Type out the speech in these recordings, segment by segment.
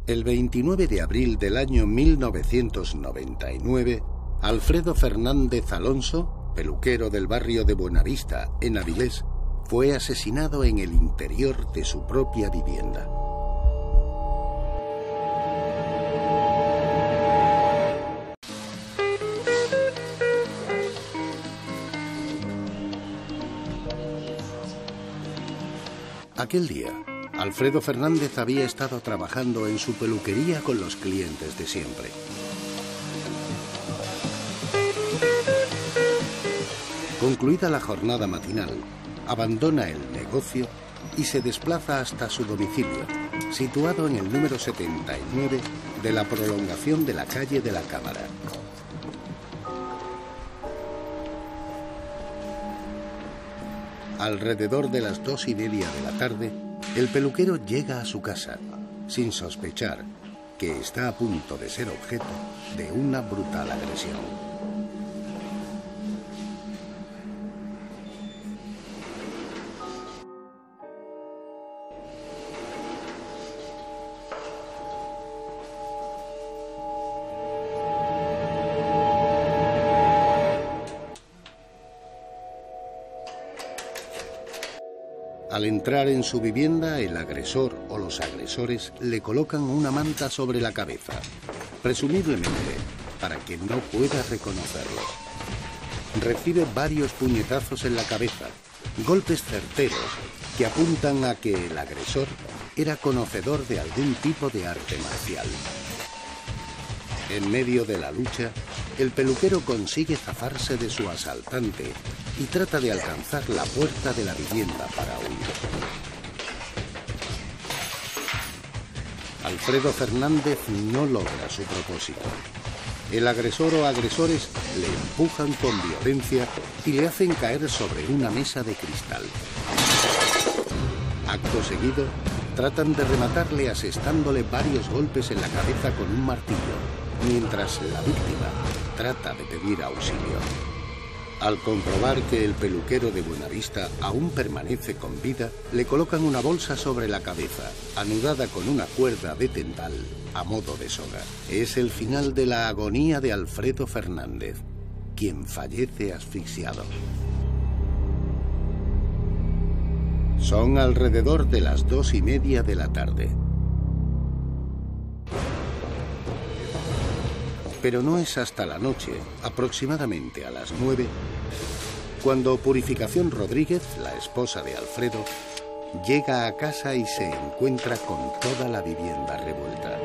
El 29 de abril del año 1999, Alfredo Fernández Alonso, peluquero del barrio de Buenavista, en Avilés, fue asesinado en el interior de su propia vivienda. Aquel día, Alfredo Fernández había estado trabajando en su peluquería con los clientes de siempre. Concluida la jornada matinal, abandona el negocio y se desplaza hasta su domicilio, situado en el número 79 de la prolongación de la calle de la Cámara. Alrededor de las 2:30 de la tarde, el peluquero llega a su casa, sin sospechar que está a punto de ser objeto de una brutal agresión. Al entrar en su vivienda, el agresor o los agresores le colocan una manta sobre la cabeza, presumiblemente para que no pueda reconocerlo. Recibe varios puñetazos en la cabeza, golpes certeros que apuntan a que el agresor era conocedor de algún tipo de arte marcial. En medio de la lucha, el peluquero consigue zafarse de su asaltante y trata de alcanzar la puerta de la vivienda para huir. Alfredo Fernández no logra su propósito. El agresor o agresores le empujan con violencia y le hacen caer sobre una mesa de cristal. Acto seguido, tratan de rematarle asestándole varios golpes en la cabeza con un martillo, mientras la víctima trata de pedir auxilio. Al comprobar que el peluquero de Buenavista aún permanece con vida, le colocan una bolsa sobre la cabeza, anudada con una cuerda de tendal a modo de soga. Es el final de la agonía de Alfredo Fernández, quien fallece asfixiado. Son alrededor de las 2:30 de la tarde. Pero no es hasta la noche, aproximadamente a las 9, cuando Purificación Rodríguez, la esposa de Alfredo, llega a casa y se encuentra con toda la vivienda revuelta.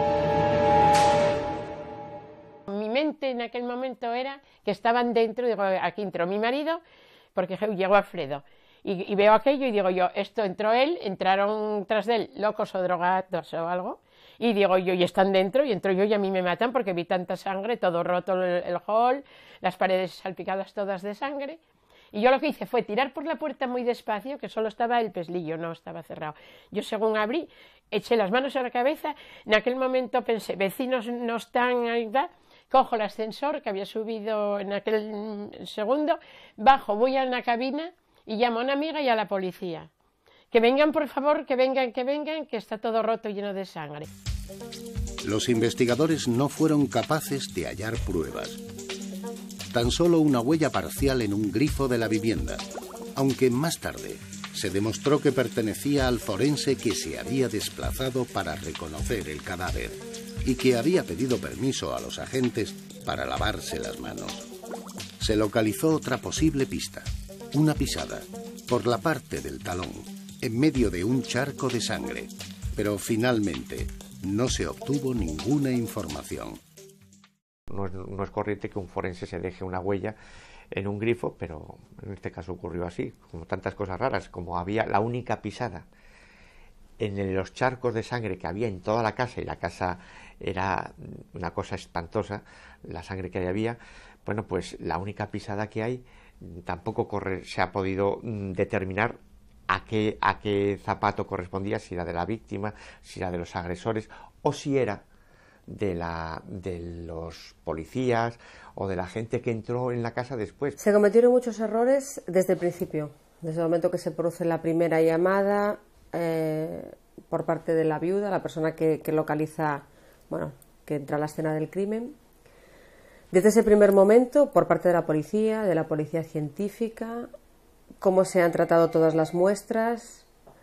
Mi mente en aquel momento era que estaban dentro, digo, aquí entró mi marido, porque llegó Alfredo. Y veo aquello y digo yo, entró él, entraron tras de él locos o drogados o algo. Y digo yo, y están dentro, y entro yo y a mí me matan porque vi tanta sangre, todo roto el hall, las paredes salpicadas todas de sangre. Y yo lo que hice fue tirar por la puerta muy despacio, que solo estaba el peslillo, no estaba cerrado. Yo según abrí, eché las manos a la cabeza, en aquel momento pensé, vecinos no están ahí, cojo el ascensor que había subido en aquel segundo, bajo, voy a una cabina y llamo a una amiga y a la policía. Que vengan, por favor, que vengan, que está todo roto y lleno de sangre. Los investigadores no fueron capaces de hallar pruebas. Tan solo una huella parcial en un grifo de la vivienda, aunque más tarde se demostró que pertenecía al forense que se había desplazado para reconocer el cadáver y que había pedido permiso a los agentes para lavarse las manos. Se localizó otra posible pista, una pisada, por la parte del talón, en medio de un charco de sangre, pero finalmente no se obtuvo ninguna información. No es corriente que un forense se deje una huella en un grifo, pero en este caso ocurrió así, como tantas cosas raras, como había la única pisada en los charcos de sangre que había en toda la casa, y la casa era una cosa espantosa, la sangre que había, bueno, pues la única pisada que hay tampoco se ha podido determinar a qué zapato correspondía, si era de la víctima, si era de los agresores o si era de los policías o de la gente que entró en la casa después. Se cometieron muchos errores desde el principio, desde el momento que se produce la primera llamada. por parte de la viuda, la persona que localiza, bueno, que entra a la escena del crimen. Desde ese primer momento, por parte de la policía científica, cómo se han tratado todas las muestras,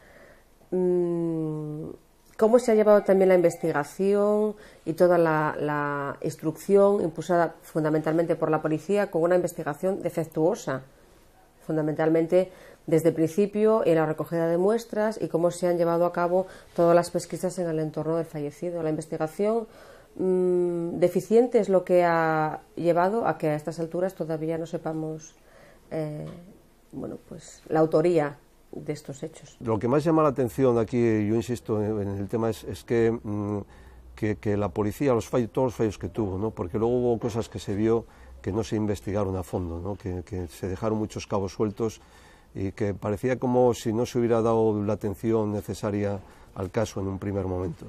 cómo se ha llevado también la investigación y toda la instrucción impulsada fundamentalmente por la policía, con una investigación defectuosa, fundamentalmente desde el principio en la recogida de muestras, y cómo se han llevado a cabo todas las pesquisas en el entorno del fallecido. La investigación deficiente es lo que ha llevado a que a estas alturas todavía no sepamos bueno, pues la autoría de estos hechos. Lo que más llama la atención aquí, yo insisto en el tema, es que la policía, todos los fallos que tuvo, ¿no? Porque luego hubo cosas que se vio que no se investigaron a fondo, ¿no? Que se dejaron muchos cabos sueltos y que parecía como si no se hubiera dado la atención necesaria al caso en un primer momento.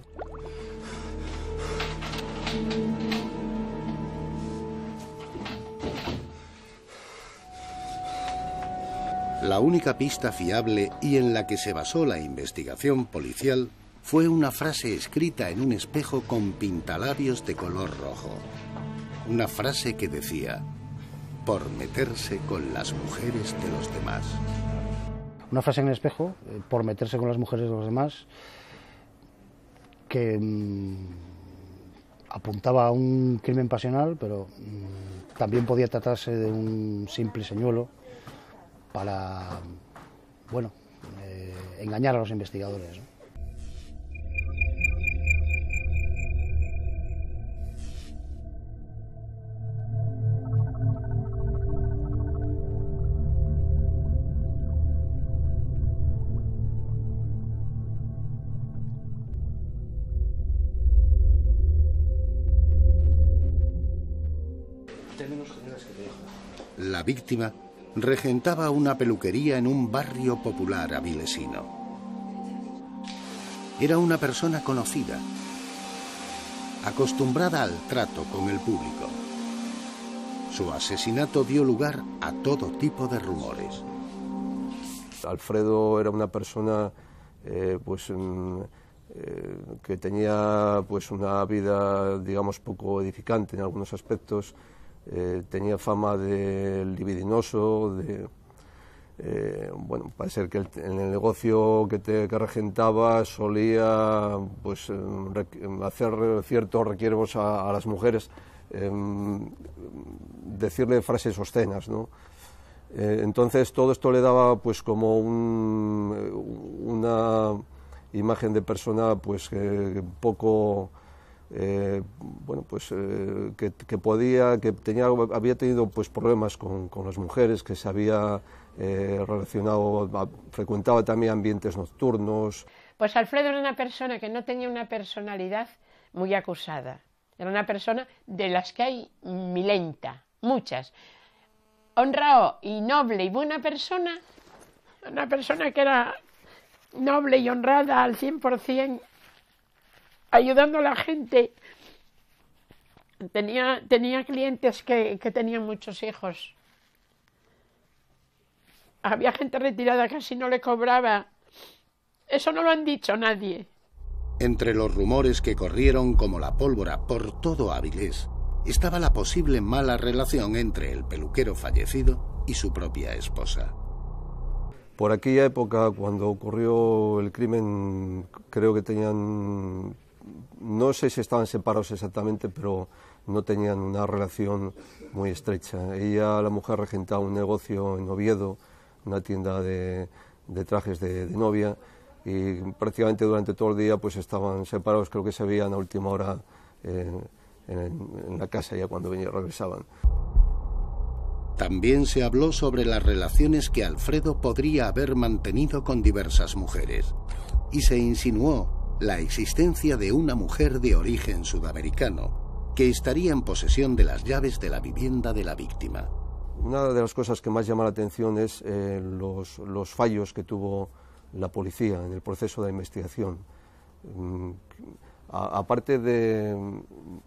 La única pista fiable y en la que se basó la investigación policial fue una frase escrita en un espejo con pintalabios de color rojo. Una frase que decía: por meterse con las mujeres de los demás. Una frase en el espejo, por meterse con las mujeres de los demás, que apuntaba a un crimen pasional, pero también podía tratarse de un simple señuelo para, bueno, engañar a los investigadores, ¿no? La víctima regentaba una peluquería en un barrio popular avilesino. Era una persona conocida, acostumbrada al trato con el público. Su asesinato dio lugar a todo tipo de rumores. Alfredo era una persona que tenía pues una vida, digamos, poco edificante en algunos aspectos. Tenía fama de libidinoso, bueno, parece ser que en el negocio que regentaba solía pues hacer ciertos requiebros a las mujeres, decirle frases obscenas, ¿no? Entonces todo esto le daba pues como una imagen de persona pues poco bueno, pues había tenido pues problemas con las mujeres, que se había frecuentaba también ambientes nocturnos. Pues Alfredo era una persona que no tenía una personalidad muy acusada. Era una persona de las que hay milenta, muchas. Honrado y noble y buena persona, una persona que era noble y honrada al 100%, ayudando a la gente. Tenía clientes que tenían muchos hijos. Había gente retirada que casi no le cobraba. Eso no lo han dicho nadie. Entre los rumores que corrieron como la pólvora por todo Avilés estaba la posible mala relación entre el peluquero fallecido y su propia esposa. Por aquella época, cuando ocurrió el crimen, creo que tenían, no sé si estaban separados exactamente, pero no tenían una relación muy estrecha. Ella, la mujer, regentaba un negocio en Oviedo, una tienda de trajes de novia, y prácticamente durante todo el día pues estaban separados. Creo que se veían a última hora en la casa ya cuando regresaban. También se habló sobre las relaciones que Alfredo podría haber mantenido con diversas mujeres, y se insinuó la existencia de una mujer de origen sudamericano que estaría en posesión de las llaves de la vivienda de la víctima. Una de las cosas que más llama la atención es los fallos que tuvo la policía en el proceso de investigación. Aparte del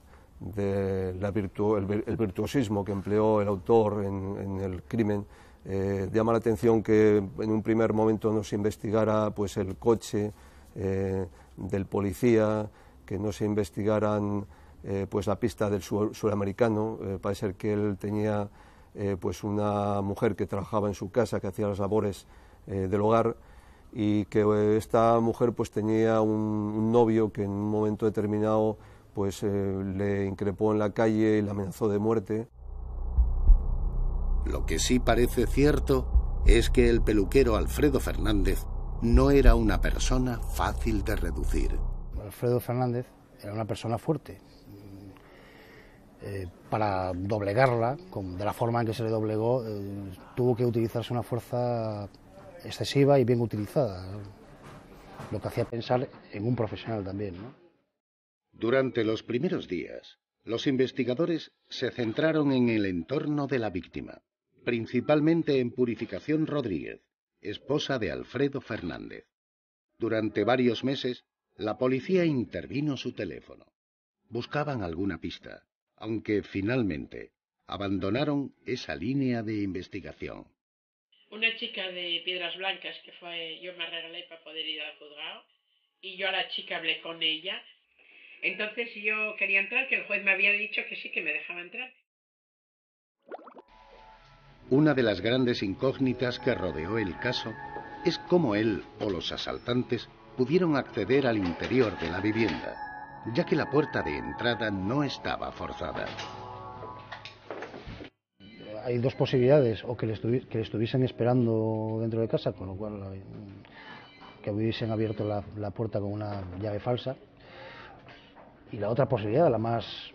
virtuosismo que empleó el autor en el crimen, llama la atención que en un primer momento no se investigara pues el coche del policía, que no se investigaran pues la pista del suramericano. Parece ser que él tenía pues una mujer que trabajaba en su casa, que hacía las labores del hogar, y que esta mujer pues tenía un novio que en un momento determinado pues le increpó en la calle y le amenazó de muerte. Lo que sí parece cierto es que el peluquero Alfredo Fernández no era una persona fácil de reducir. Alfredo Fernández era una persona fuerte. Para doblegarla, de la forma en que se le doblegó, tuvo que utilizarse una fuerza excesiva y bien utilizada, ¿no? Lo que hacía pensar en un profesional también, ¿no? Durante los primeros días, los investigadores se centraron en el entorno de la víctima, principalmente en Purificación Rodríguez, esposa de Alfredo Fernández. Durante varios meses, la policía intervino su teléfono. Buscaban alguna pista, aunque finalmente abandonaron esa línea de investigación. Una chica de Piedras Blancas que yo me arreglé para poder ir al juzgado y yo a la chica hablé con ella. Entonces yo quería entrar, que el juez me había dicho que sí, que me dejaba entrar. Una de las grandes incógnitas que rodeó el caso es cómo él o los asaltantes pudieron acceder al interior de la vivienda, ya que la puerta de entrada no estaba forzada. Hay dos posibilidades: o que le estuviesen esperando dentro de casa, con lo cual que hubiesen abierto la puerta con una llave falsa, y la otra posibilidad, la más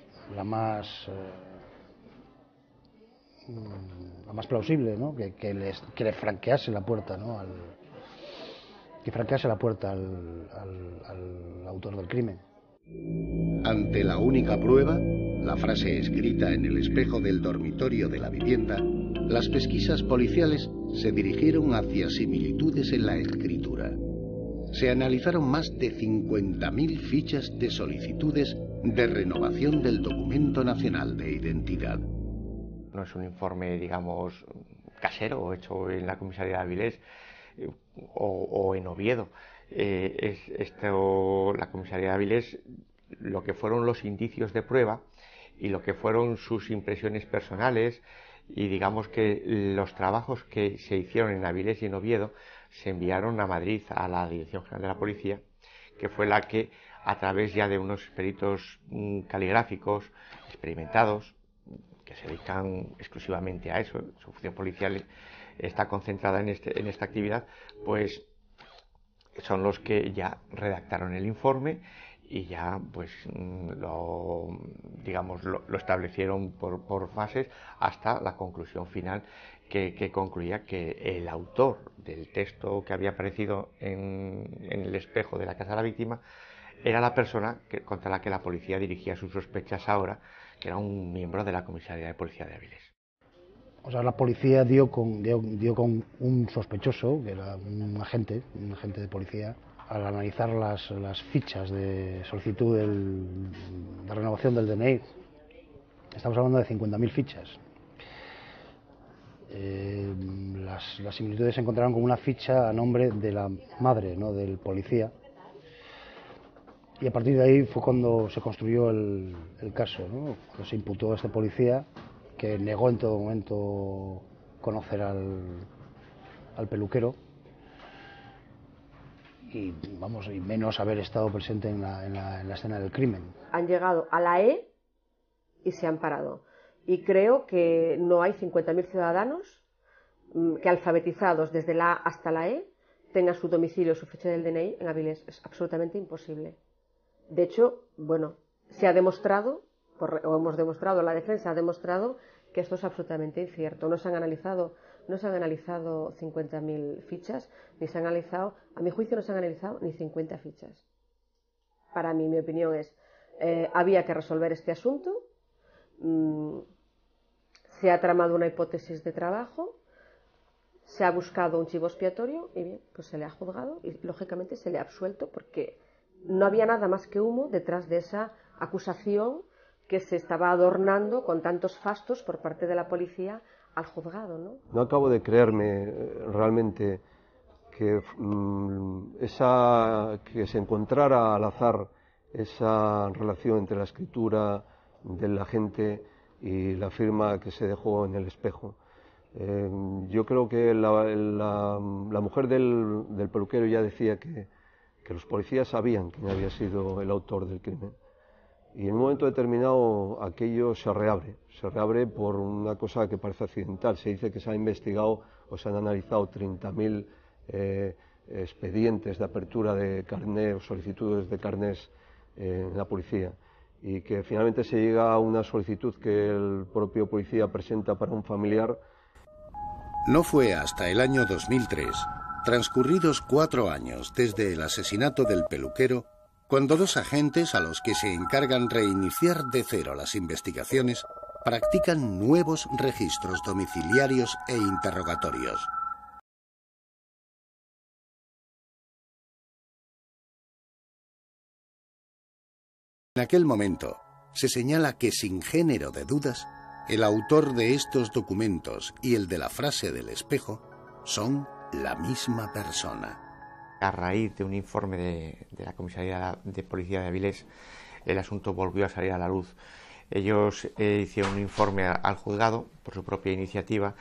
plausible, ¿no? que le franquease la puerta, ¿no? Que franquease la puerta al autor del crimen. Ante la única prueba, la frase escrita en el espejo del dormitorio de la vivienda, las pesquisas policiales se dirigieron hacia similitudes en la escritura. Se analizaron más de 50.000 fichas de solicitudes de renovación del Documento Nacional de Identidad. No es un informe, digamos, casero, hecho en la comisaría de Avilés o en Oviedo. La comisaría de Avilés, lo que fueron los indicios de prueba y lo que fueron sus impresiones personales, y digamos que los trabajos que se hicieron en Avilés y en Oviedo se enviaron a Madrid, a la Dirección General de la Policía, que fue la que, a través ya de unos peritos caligráficos experimentados, que se dedican exclusivamente a eso, su función policial está concentrada en esta actividad, pues son los que ya redactaron el informe y ya pues lo establecieron por fases hasta la conclusión final, que concluía que el autor del texto que había aparecido en el espejo de la casa de la víctima era la persona contra la que la policía dirigía sus sospechas ahora, que era un miembro de la comisaría de policía de Avilés. O sea, la policía dio con un sospechoso, que era un agente de policía, al analizar las fichas de solicitud de renovación del DNI. Estamos hablando de 50.000 fichas. Las similitudes se encontraron con una ficha a nombre de la madre, ¿no?, del policía. Y a partir de ahí fue cuando se construyó el caso, ¿no? Cuando se imputó a este policía, que negó en todo momento conocer al peluquero y menos haber estado presente en la escena del crimen. Han llegado a la E y se han parado. Y creo que no hay 50.000 ciudadanos que, alfabetizados desde la A hasta la E, tengan su domicilio, su fecha del DNI en Avilés. Es absolutamente imposible. De hecho, se ha demostrado, hemos demostrado, la defensa ha demostrado que esto es absolutamente incierto. No se han analizado 50.000 fichas, a mi juicio no se han analizado ni 50 fichas. Para mí, mi opinión es, había que resolver este asunto, se ha tramado una hipótesis de trabajo, se ha buscado un chivo expiatorio y bien, pues se le ha juzgado y lógicamente se le ha absuelto, porque no había nada más que humo detrás de esa acusación que se estaba adornando con tantos fastos por parte de la policía al juzgado, ¿no? No acabo de creerme realmente que que se encontrara al azar esa relación entre la escritura del agente y la firma que se dejó en el espejo. Yo creo que la mujer del peluquero ya decía que los policías sabían quién había sido el autor del crimen. Y en un momento determinado aquello se reabre por una cosa que parece accidental. Se dice que se ha investigado o se han analizado 30.000 expedientes de apertura de carnet o solicitudes de carnés en la policía, y que finalmente se llega a una solicitud que el propio policía presenta para un familiar. No fue hasta el año 2003, transcurridos 4 años desde el asesinato del peluquero, cuando 2 agentes a los que se encargan reiniciar de cero las investigaciones practican nuevos registros domiciliarios e interrogatorios. En aquel momento, se señala que sin género de dudas, el autor de estos documentos y el de la frase del espejo son la misma persona. A raíz de un informe de la Comisaría de Policía de Avilés, el asunto volvió a salir a la luz. Ellos hicieron un informe al juzgado por su propia iniciativa,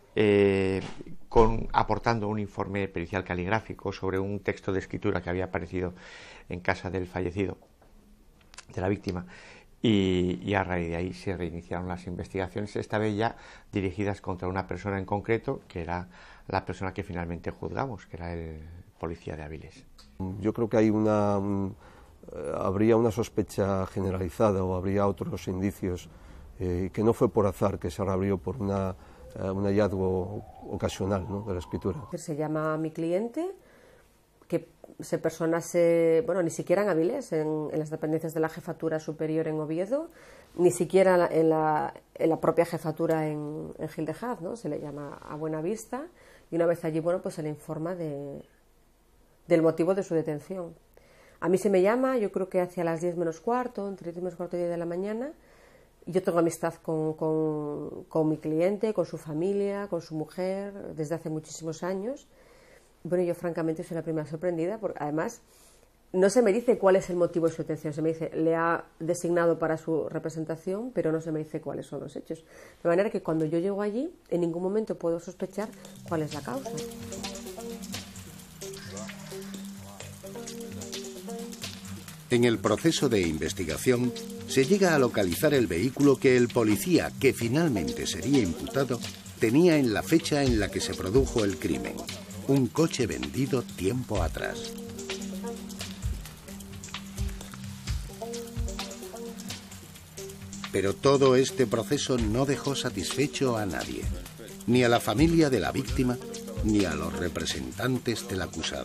aportando un informe pericial caligráfico sobre un texto de escritura que había aparecido en casa del fallecido, de la víctima, y a raíz de ahí se reiniciaron las investigaciones, esta vez ya dirigidas contra una persona en concreto, que era la persona que finalmente juzgamos, que era el policía de Avilés. Yo creo que hay habría una sospecha generalizada, o habría otros indicios, que no fue por azar que se reabrió por un hallazgo ocasional, ¿no?, de la escritura. Se llama a mi cliente, que se bueno, ni siquiera en Avilés, en las dependencias de la Jefatura Superior en Oviedo, ni siquiera en la propia jefatura en Gil de Haz, ¿no? Se le llama a Buenavista, y una vez allí, bueno, pues se le informa del motivo de su detención. A mí se me llama, yo creo que hacia las 10 menos cuarto, entre 10 menos cuarto y 10 de la mañana. Yo tengo amistad con mi cliente, con su familia, con su mujer, desde hace muchísimos años. Bueno, yo francamente soy la primera sorprendida, porque además no se me dice cuál es el motivo de su detención. Se me dice, le ha designado para su representación, pero no se me dice cuáles son los hechos. De manera que cuando yo llego allí, en ningún momento puedo sospechar cuál es la causa. En el proceso de investigación, se llega a localizar el vehículo que el policía, que finalmente sería imputado, tenía en la fecha en la que se produjo el crimen. Un coche vendido tiempo atrás. Pero todo este proceso no dejó satisfecho a nadie, ni a la familia de la víctima, ni a los representantes del acusado.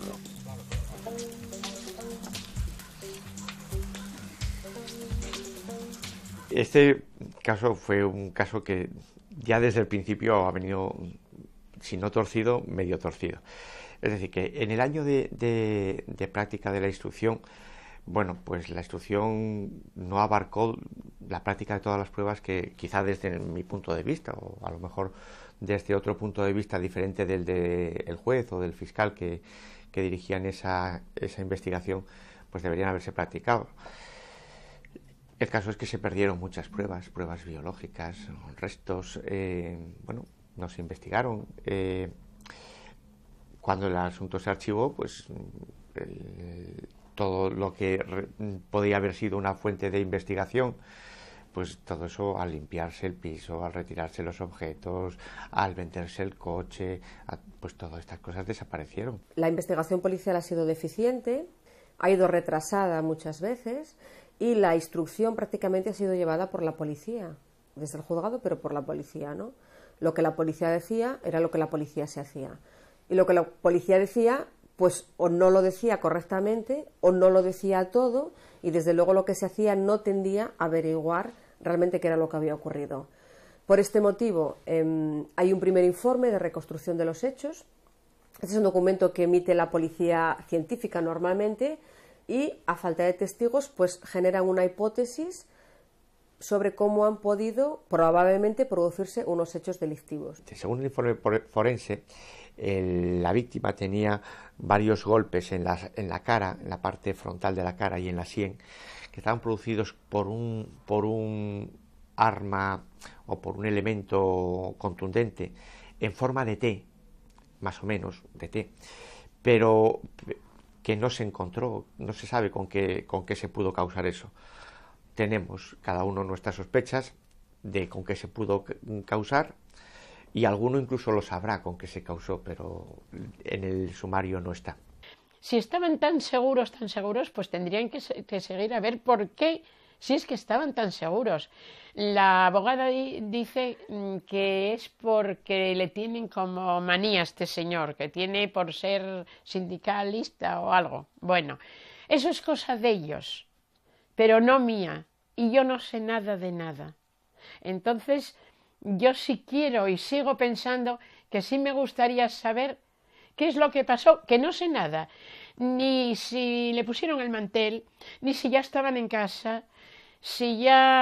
Este caso fue un caso que ya desde el principio ha venido, si no torcido, medio torcido. Es decir, que en el año de práctica de la instrucción, bueno, pues la instrucción no abarcó la práctica de todas las pruebas que quizá desde mi punto de vista, o a lo mejor desde otro punto de vista diferente del del juez o del fiscal que dirigían esa investigación, pues deberían haberse practicado. El caso es que se perdieron muchas pruebas biológicas, restos, bueno, no se investigaron. Cuando el asunto se archivó, pues todo lo que podía haber sido una fuente de investigación, pues todo eso, al limpiarse el piso, al retirarse los objetos, al venderse el coche, pues todas estas cosas desaparecieron. La investigación policial ha sido deficiente, ha ido retrasada muchas veces, y la instrucción prácticamente ha sido llevada por la policía, desde el juzgado, pero por la policía, ¿no? Lo que la policía decía era lo que la policía se hacía. Y lo que la policía decía, pues o no lo decía correctamente o no lo decía todo, y desde luego lo que se hacía no tendía a averiguar realmente qué era lo que había ocurrido. Por este motivo hay un primer informe de reconstrucción de los hechos. Este es un documento que emite la policía científica normalmente, y a falta de testigos pues generan una hipótesis sobre cómo han podido probablemente producirse unos hechos delictivos. Según el informe forense, La víctima tenía varios golpes en la cara, en la parte frontal de la cara y en la sien, que estaban producidos por un arma o por un elemento contundente en forma de T, más o menos de T, pero que no se encontró, no se sabe con qué se pudo causar eso. Tenemos cada uno nuestras sospechas de con qué se pudo causar, y alguno incluso lo sabrá con qué se causó, pero en el sumario no está. Si estaban tan seguros, pues tendrían que seguir a ver por qué, si es que estaban tan seguros. La abogada dice que es porque le tienen como manía a este señor, que tiene por ser sindicalista o algo. Bueno, eso es cosa de ellos, pero no mía, y yo no sé nada de nada. Entonces, yo sí quiero y sigo pensando que sí me gustaría saber qué es lo que pasó, que no sé nada, ni si le pusieron el mantel, ni si ya estaban en casa, si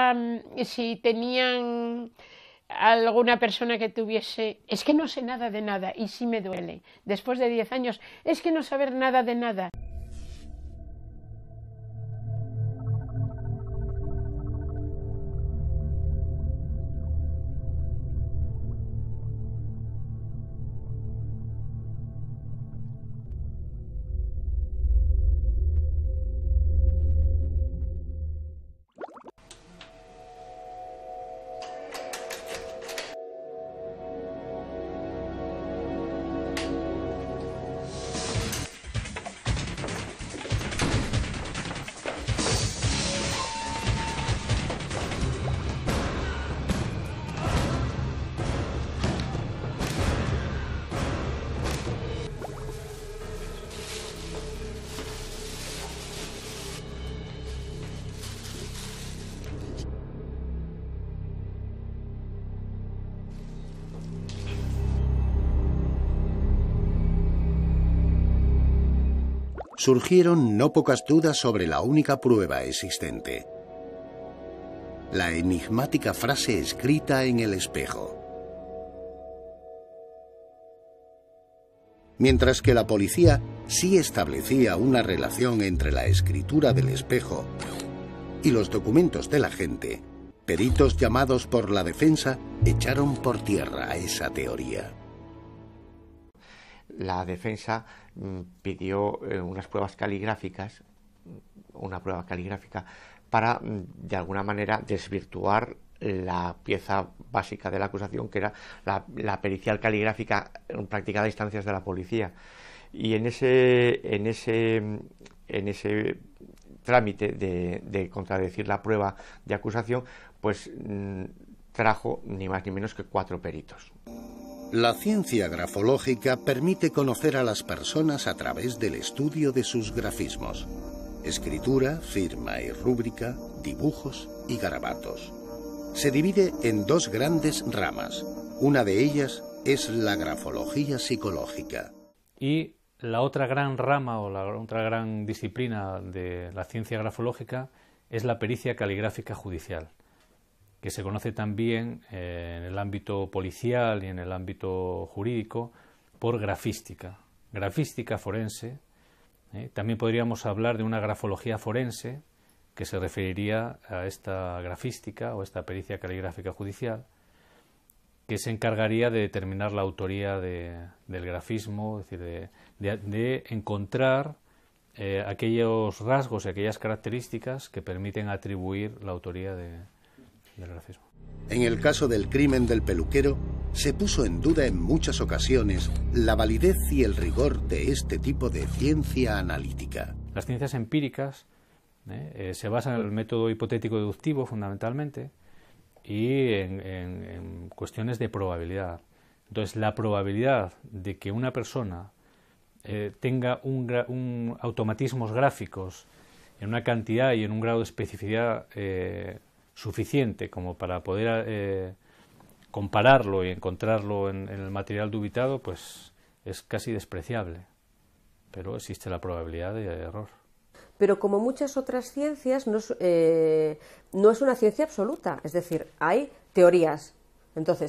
tenían alguna persona que tuviese... Es que no sé nada de nada y sí me duele. Después de 10 años, es que no saber nada de nada. Surgieron no pocas dudas sobre la única prueba existente: la enigmática frase escrita en el espejo. Mientras que la policía sí establecía una relación entre la escritura del espejo y los documentos del agente, peritos llamados por la defensa echaron por tierra esa teoría. La defensa pidió unas pruebas caligráficas, para de alguna manera desvirtuar la pieza básica de la acusación, que era la pericial caligráfica practicada a instancias de la policía. Y en ese trámite de contradecir la prueba de acusación, pues trajo ni más ni menos que 4 peritos. La ciencia grafológica permite conocer a las personas a través del estudio de sus grafismos: escritura, firma y rúbrica, dibujos y garabatos. Se divide en 2 grandes ramas. Una de ellas es la grafología psicológica. Y la otra gran rama o la otra gran disciplina de la ciencia grafológica es la pericia caligráfica judicial, que se conoce también en el ámbito policial y en el ámbito jurídico por grafística forense. También podríamos hablar de una grafología forense, que se referiría a esta grafística o esta pericia caligráfica judicial, que se encargaría de determinar la autoría del grafismo, es decir, de encontrar aquellos rasgos y aquellas características que permiten atribuir la autoría del grafismo. En el caso del crimen del peluquero, se puso en duda en muchas ocasiones la validez y el rigor de este tipo de ciencia analítica. Las ciencias empíricas se basan en el método hipotético-deductivo fundamentalmente y en cuestiones de probabilidad. Entonces, la probabilidad de que una persona tenga automatismos gráficos en una cantidad y en un grado de especificidad suficiente como para poder compararlo y encontrarlo en el material dubitado, pues es casi despreciable, pero existe la probabilidad de error. Pero como muchas otras ciencias, no es una ciencia absoluta, es decir, hay teorías. Entonces,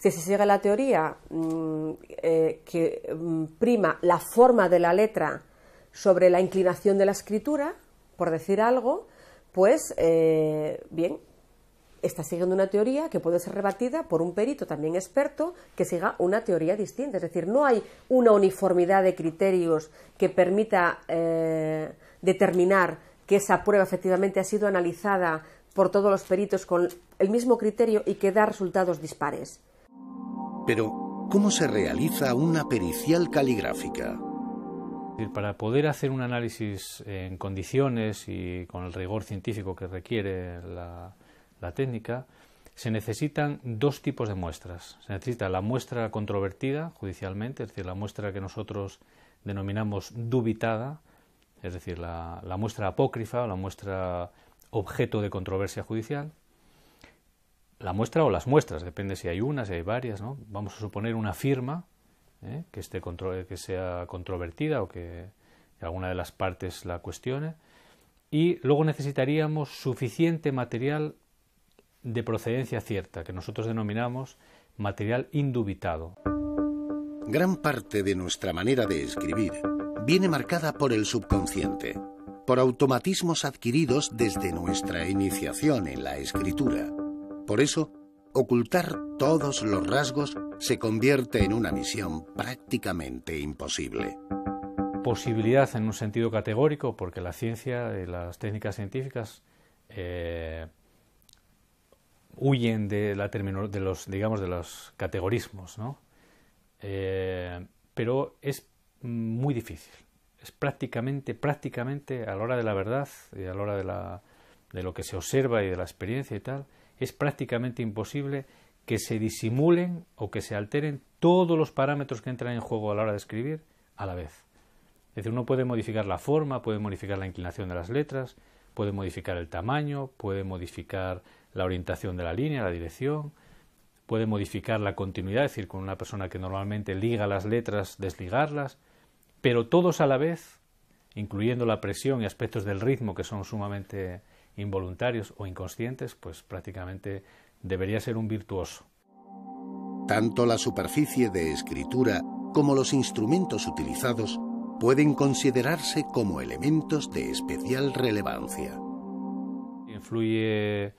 Si se sigue la teoría que prima la forma de la letra sobre la inclinación de la escritura, por decir algo, pues bien, está siguiendo una teoría que puede ser rebatida por un perito también experto que siga una teoría distinta. Es decir, no hay una uniformidad de criterios que permita determinar que esa prueba efectivamente ha sido analizada por todos los peritos con el mismo criterio y que da resultados dispares. Pero, ¿cómo se realiza una pericial caligráfica? Para poder hacer un análisis en condiciones y con el rigor científico que requiere la técnica, se necesitan dos tipos de muestras. Se necesita la muestra controvertida judicialmente, es decir, la muestra que nosotros denominamos dubitada, es decir, la muestra apócrifa o la muestra objeto de controversia judicial. La muestra o las muestras, depende si hay una, si hay varias, ¿no? Vamos a suponer una firma que sea controvertida o que alguna de las partes la cuestione, y luego necesitaríamos suficiente material de procedencia cierta, que nosotros denominamos material indubitado. Gran parte de nuestra manera de escribir viene marcada por el subconsciente, por automatismos adquiridos desde nuestra iniciación en la escritura. Por eso, ocultar todos los rasgos se convierte en una misión prácticamente imposible. Posibilidad en un sentido categórico, porque la ciencia y las técnicas científicas huyen de los categorismos, ¿no? Pero es muy difícil. Es prácticamente a la hora de la verdad y a la hora de lo que se observa y de la experiencia y tal, es prácticamente imposible que se disimulen o que se alteren todos los parámetros que entran en juego a la hora de escribir a la vez. Es decir, uno puede modificar la forma, puede modificar la inclinación de las letras, puede modificar el tamaño, puede modificar la orientación de la línea, la dirección, puede modificar la continuidad, es decir, con una persona que normalmente liga las letras, desligarlas, pero todos a la vez, incluyendo la presión y aspectos del ritmo que son sumamente involuntarios o inconscientes, pues prácticamente debería ser un virtuoso. Tanto la superficie de escritura como los instrumentos utilizados pueden considerarse como elementos de especial relevancia. Influye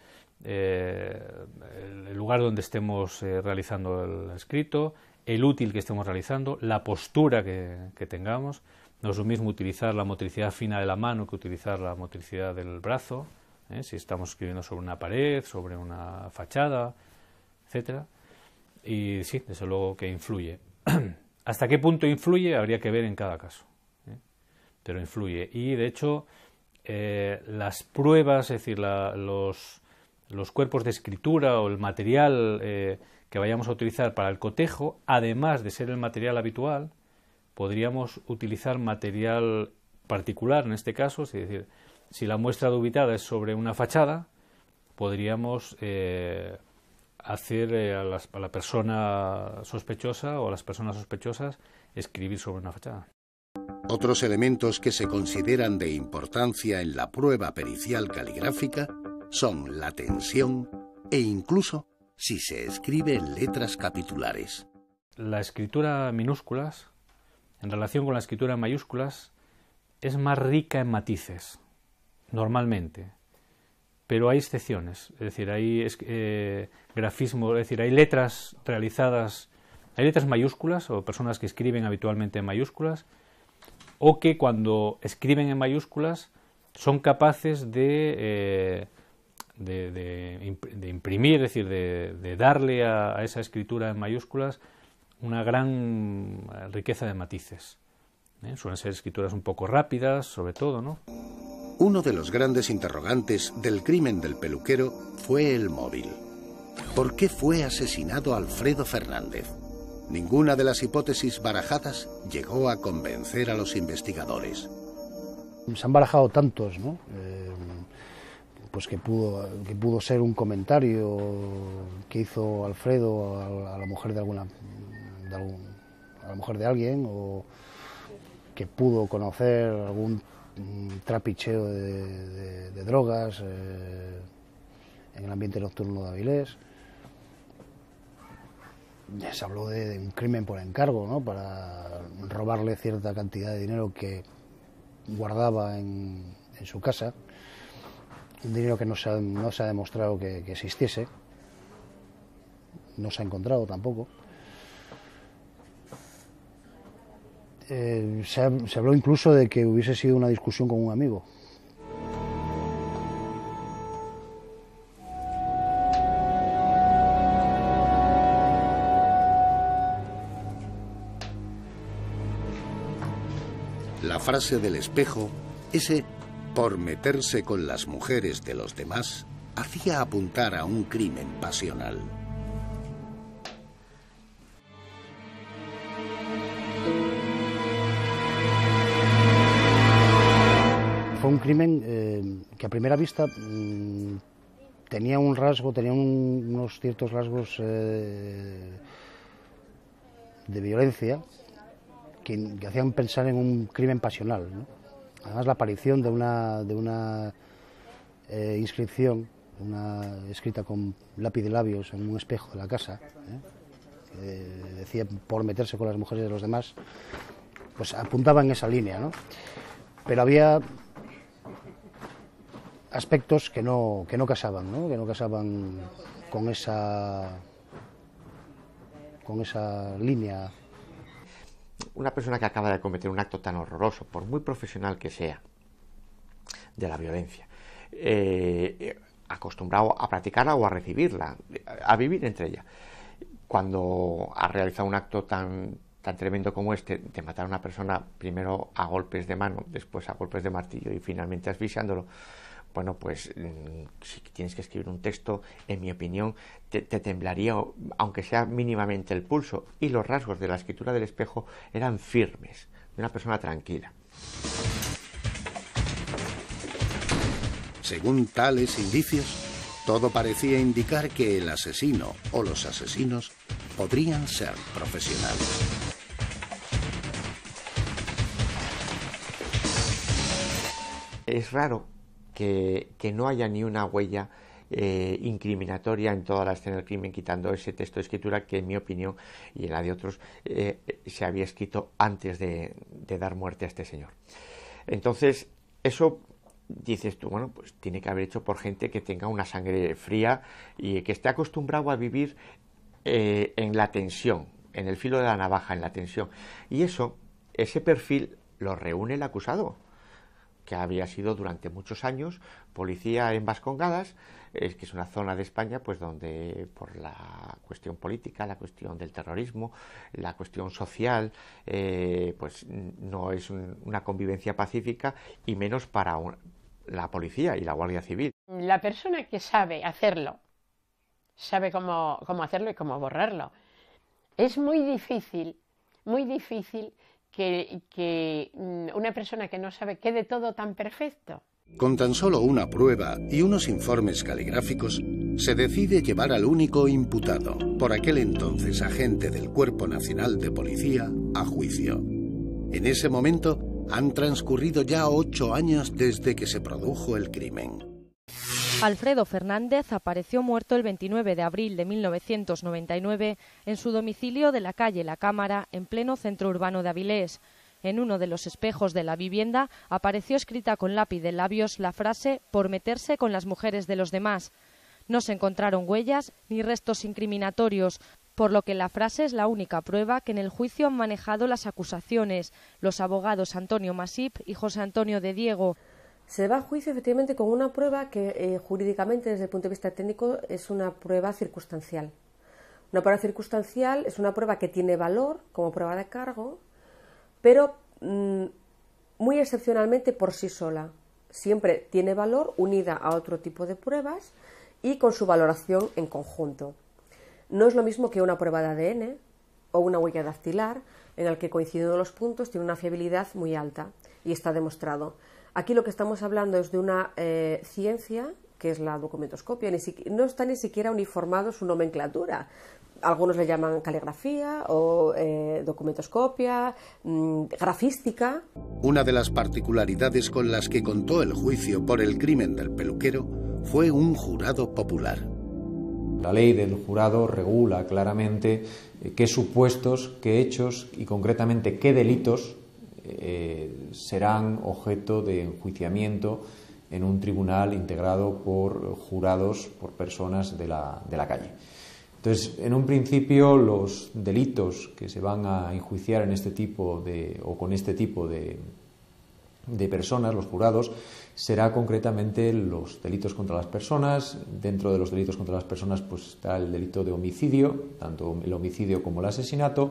el lugar donde estemos realizando el escrito, el útil que estemos realizando, la postura que tengamos. No es lo mismo utilizar la motricidad fina de la mano que utilizar la motricidad del brazo, si estamos escribiendo sobre una pared, sobre una fachada, etcétera. Y sí, desde luego que influye. ¿Hasta qué punto influye? Habría que ver en cada caso, pero influye. Y de hecho, las pruebas, es decir, los cuerpos de escritura o el material que vayamos a utilizar para el cotejo, además de ser el material habitual, podríamos utilizar material particular en este caso, es decir, si la muestra dubitada es sobre una fachada, podríamos hacer a la persona sospechosa o a las personas sospechosas escribir sobre una fachada. Otros elementos que se consideran de importancia en la prueba pericial caligráfica son la tensión e incluso si se escribe en letras capitulares. La escritura en minúsculas, en relación con la escritura en mayúsculas, es más rica en matices, normalmente, pero hay excepciones, es decir, hay grafismo, es decir, hay letras realizadas, hay letras mayúsculas o personas que escriben habitualmente en mayúsculas o que cuando escriben en mayúsculas son capaces de imprimir, es decir, de darle a esa escritura en mayúsculas una gran riqueza de matices. Suelen ser escrituras un poco rápidas, sobre todo, ¿no? Uno de los grandes interrogantes del crimen del peluquero fue el móvil. ¿Por qué fue asesinado Alfredo Fernández? Ninguna de las hipótesis barajadas llegó a convencer a los investigadores. Se han barajado tantos, ¿no? Pues que pudo ser un comentario que hizo Alfredo a la mujer a la mujer de alguien, o que pudo conocer algún trapicheo de drogas en el ambiente nocturno de Avilés. Ya se habló de un crimen por encargo, ¿no? Para robarle cierta cantidad de dinero que guardaba en su casa, un dinero que no se ha demostrado que existiese, no se ha encontrado tampoco. Se habló incluso de que hubiese sido una discusión con un amigo. La frase del espejo, ese por meterse con las mujeres de los demás, hacía apuntar a un crimen pasional. Fue un crimen que a primera vista tenía un rasgo, tenía unos ciertos rasgos de violencia que hacían pensar en un crimen pasional, ¿no? Además, la aparición de una inscripción, escrita con lápiz de labios en un espejo de la casa, que decía por meterse con las mujeres de los demás, pues apuntaba en esa línea, ¿no? Pero había aspectos que no casaban, ¿no? Que no casaban con esa línea. Una persona que acaba de cometer un acto tan horroroso, por muy profesional que sea, de la violencia, acostumbrado a practicarla o a recibirla, a vivir entre ella, cuando ha realizado un acto tan tremendo como este, de matar a una persona primero a golpes de mano, después a golpes de martillo y finalmente asfixiándolo, bueno, pues si tienes que escribir un texto, en mi opinión, te temblaría, aunque sea mínimamente, el pulso, y los rasgos de la escritura del espejo eran firmes, de una persona tranquila. Según tales indicios, todo parecía indicar que el asesino o los asesinos podrían ser profesionales. Es raro que no haya ni una huella incriminatoria en toda la escena del crimen, quitando ese texto de escritura que, en mi opinión y en la de otros, se había escrito antes de dar muerte a este señor. Entonces, eso dices tú, bueno, pues tiene que haber hecho por gente que tenga una sangre fría y que esté acostumbrado a vivir en la tensión, en el filo de la navaja, en la tensión. Y ese perfil lo reúne el acusado, que había sido durante muchos años policía en Vascongadas, que es una zona de España pues donde por la cuestión política, la cuestión del terrorismo, la cuestión social, pues no es una convivencia pacífica, y menos para la policía y la Guardia Civil. La persona que sabe hacerlo, sabe cómo hacerlo y cómo borrarlo. Es muy difícil que una persona que no sabe quede todo tan perfecto. Con tan solo una prueba y unos informes caligráficos, se decide llevar al único imputado, por aquel entonces agente del Cuerpo Nacional de Policía, a juicio. En ese momento han transcurrido ya 8 años desde que se produjo el crimen. Alfredo Fernández apareció muerto el 29 de abril de 1999 en su domicilio de la calle La Cámara, en pleno centro urbano de Avilés. En uno de los espejos de la vivienda apareció escrita con lápiz de labios la frase «por meterse con las mujeres de los demás». No se encontraron huellas ni restos incriminatorios, por lo que la frase es la única prueba que en el juicio han manejado las acusaciones, los abogados Antonio Masip y José Antonio de Diego. Se va a juicio efectivamente con una prueba que jurídicamente, desde el punto de vista técnico, es una prueba circunstancial. Una prueba circunstancial es una prueba que tiene valor como prueba de cargo, pero muy excepcionalmente por sí sola. Siempre tiene valor unida a otro tipo de pruebas y con su valoración en conjunto. No es lo mismo que una prueba de ADN o una huella dactilar, en el que coincidiendo los puntos tiene una fiabilidad muy alta y está demostrado. Aquí lo que estamos hablando es de una ciencia, que es la documentoscopia, no está ni siquiera uniformado su nomenclatura. Algunos le llaman caligrafía o documentoscopia, grafística. Una de las particularidades con las que contó el juicio por el crimen del peluquero fue un jurado popular. La ley del jurado regula claramente qué supuestos, qué hechos y concretamente qué delitos serán objeto de enjuiciamiento en un tribunal integrado por jurados, por personas de la calle. Entonces, en un principio, los delitos que se van a enjuiciar en este tipo con este tipo de personas, los jurados, será concretamente los delitos contra las personas. Dentro de los delitos contra las personas pues está el delito de homicidio, tanto el homicidio como el asesinato,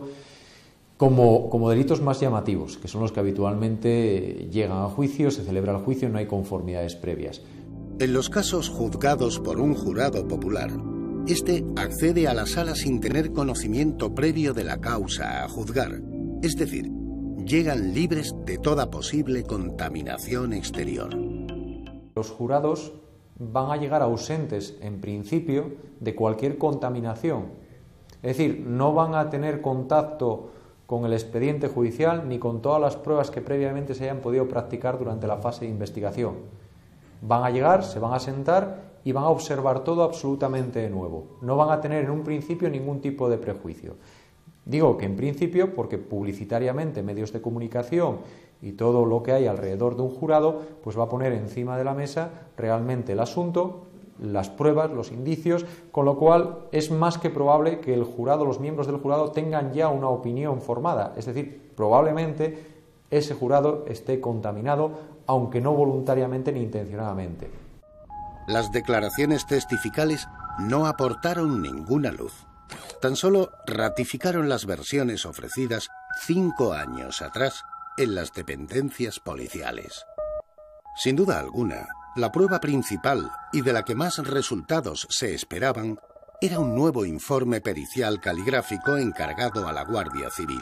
como delitos más llamativos, que son los que habitualmente llegan a juicio, se celebra el juicio, no hay conformidades previas. En los casos juzgados por un jurado popular, este accede a la sala sin tener conocimiento previo de la causa a juzgar, es decir, llegan libres de toda posible contaminación exterior. Los jurados van a llegar ausentes, en principio, de cualquier contaminación. Es decir, no van a tener contacto con el expediente judicial ni con todas las pruebas que previamente se hayan podido practicar durante la fase de investigación. Van a llegar, se van a sentar y van a observar todo absolutamente de nuevo. No van a tener en un principio ningún tipo de prejuicio. Digo que en principio porque publicitariamente medios de comunicación y todo lo que hay alrededor de un jurado pues va a poner encima de la mesa realmente el asunto, las pruebas, los indicios, con lo cual es más que probable que el jurado, los miembros del jurado tengan ya una opinión formada, es decir, probablemente ese jurado esté contaminado, aunque no voluntariamente ni intencionadamente. Las declaraciones testificales no aportaron ninguna luz. Tan solo ratificaron las versiones ofrecidas 5 años atrás en las dependencias policiales. Sin duda alguna, la prueba principal y de la que más resultados se esperaban era un nuevo informe pericial caligráfico encargado a la Guardia Civil.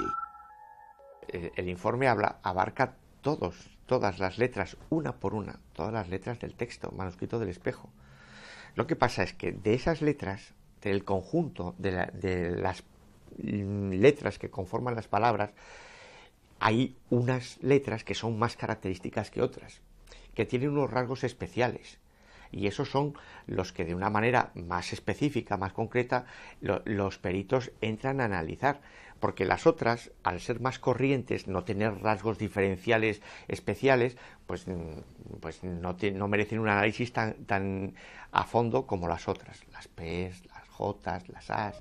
El informe abarca todas las letras, una por una, todas las letras del texto, manuscrito del Espejo. Lo que pasa es que de esas letras, del conjunto de las letras que conforman las palabras, hay unas letras que son más características que otras, que tienen unos rasgos especiales, y esos son los que de una manera más específica, más concreta, los peritos entran a analizar, porque las otras, al ser más corrientes, no tener rasgos diferenciales especiales, pues no merecen un análisis tan a fondo como las otras, las P's, las J's, las A's.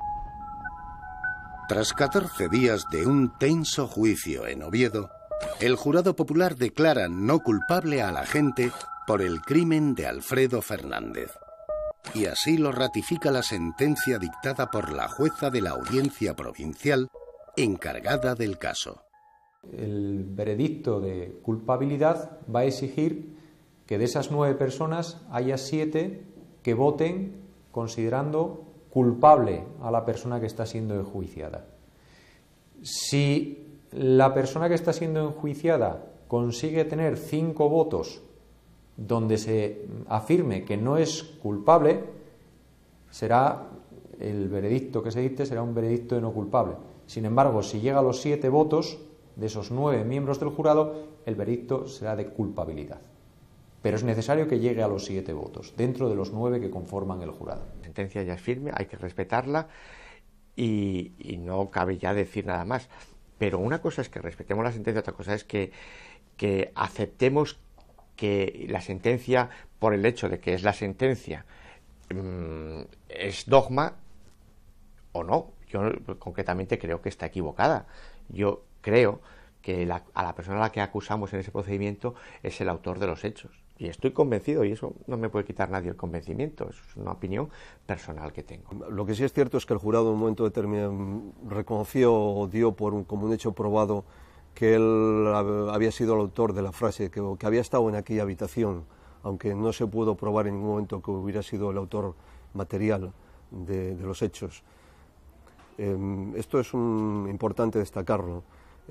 Tras 14 días de un tenso juicio en Oviedo, el jurado popular declara no culpable al agente por el crimen de Alfredo Fernández. Y así lo ratifica la sentencia dictada por la jueza de la Audiencia Provincial encargada del caso. El veredicto de culpabilidad va a exigir que de esas 9 personas haya 7 que voten considerando culpable a la persona que está siendo enjuiciada. Si la persona que está siendo enjuiciada consigue tener 5 votos donde se afirme que no es culpable, será el veredicto que se dicte será un veredicto de no culpable. Sin embargo, si llega a los 7 votos de esos 9 miembros del jurado, el veredicto será de culpabilidad. Pero es necesario que llegue a los 7 votos, dentro de los 9 que conforman el jurado. La sentencia ya es firme, hay que respetarla y no cabe ya decir nada más. Pero una cosa es que respetemos la sentencia, otra cosa es que aceptemos que la sentencia, por el hecho de que es la sentencia, es dogma o no. Yo concretamente creo que está equivocada. Yo creo que a la persona a la que acusamos en ese procedimiento es el autor de los hechos. Y estoy convencido, y eso no me puede quitar nadie el convencimiento, es una opinión personal que tengo. Lo que sí es cierto es que el jurado en un momento determinado reconoció o dio como un hecho probado que él había sido el autor de la frase, que había estado en aquella habitación, aunque no se pudo probar en ningún momento que hubiera sido el autor material de los hechos. Esto es importante destacarlo.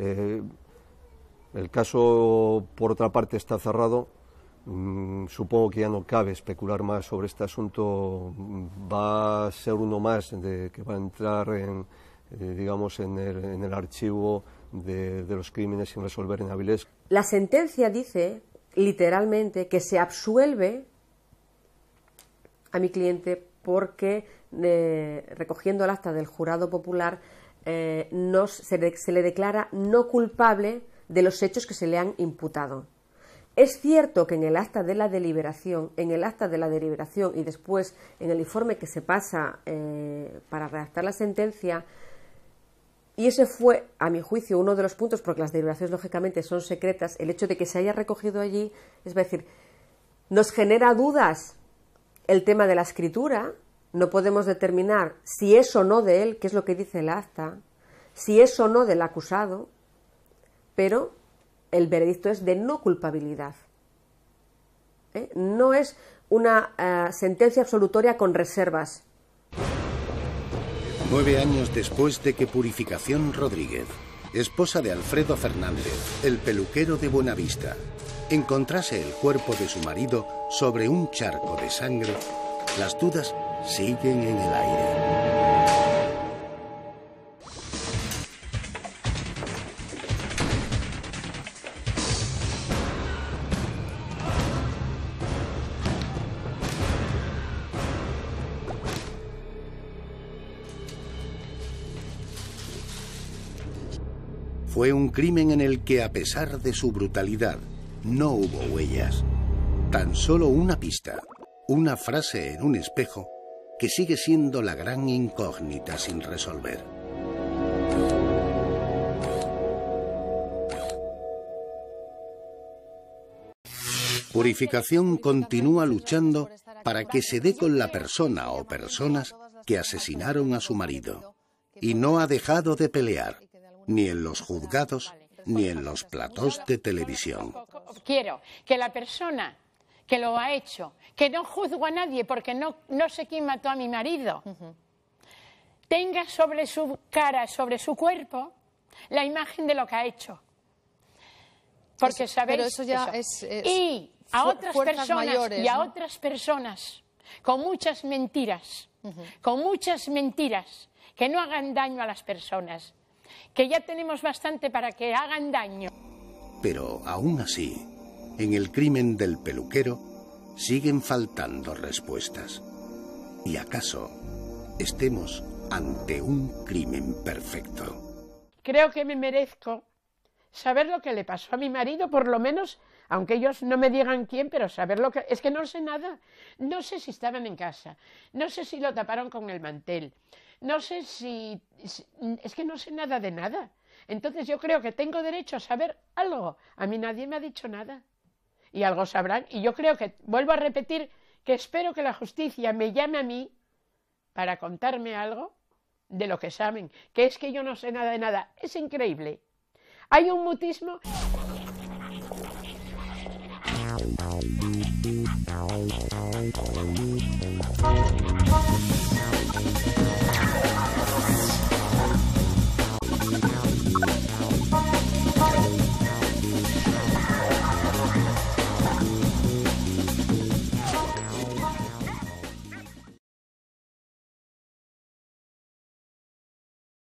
El caso, por otra parte, está cerrado. Supongo que ya no cabe especular más sobre este asunto. Va a ser uno más que va a entrar en el archivo de los crímenes sin resolver en Avilés. La sentencia dice literalmente que se absuelve a mi cliente porque recogiendo el acta del jurado popular se le declara no culpable de los hechos que se le han imputado. Es cierto que en el acta de la deliberación y después en el informe que se pasa para redactar la sentencia, y ese fue, a mi juicio, uno de los puntos, porque las deliberaciones lógicamente son secretas, el hecho de que se haya recogido allí, es decir, nos genera dudas el tema de la escritura, no podemos determinar si es o no de él, que es lo que dice el acta, si es o no del acusado, pero el veredicto es de no culpabilidad. No es una sentencia absolutoria con reservas. 9 años después de que Purificación Rodríguez, esposa de Alfredo Fernández, el peluquero de Buenavista, encontrase el cuerpo de su marido sobre un charco de sangre, las dudas siguen en el aire. Fue un crimen en el que, a pesar de su brutalidad, no hubo huellas. Tan solo una pista, una frase en un espejo, que sigue siendo la gran incógnita sin resolver. Purificación continúa luchando para que se dé con la persona o personas que asesinaron a su marido, y no ha dejado de pelear, ni en los juzgados, ni en los platós de televisión. Quiero que la persona que lo ha hecho, que no juzgo a nadie porque no sé quién mató a mi marido, tenga sobre su cara, sobre su cuerpo, la imagen de lo que ha hecho. Porque sabéis, pero eso ya es y a otras personas mayores, y a ¿no? otras personas con muchas mentiras, que no hagan daño a las personas, que ya tenemos bastante para que hagan daño. Pero aún así, en el crimen del peluquero siguen faltando respuestas. ¿Y acaso estemos ante un crimen perfecto? Creo que me merezco saber lo que le pasó a mi marido, por lo menos, aunque ellos no me digan quién, pero saber lo que... Es que no sé nada. No sé si estaban en casa, no sé si lo taparon con el mantel, no sé si... Es que no sé nada de nada. Entonces yo creo que tengo derecho a saber algo. A mí nadie me ha dicho nada. Y algo sabrán. Y yo creo que, vuelvo a repetir, que espero que la justicia me llame a mí para contarme algo de lo que saben. Que es que yo no sé nada de nada. Es increíble. Hay un mutismo...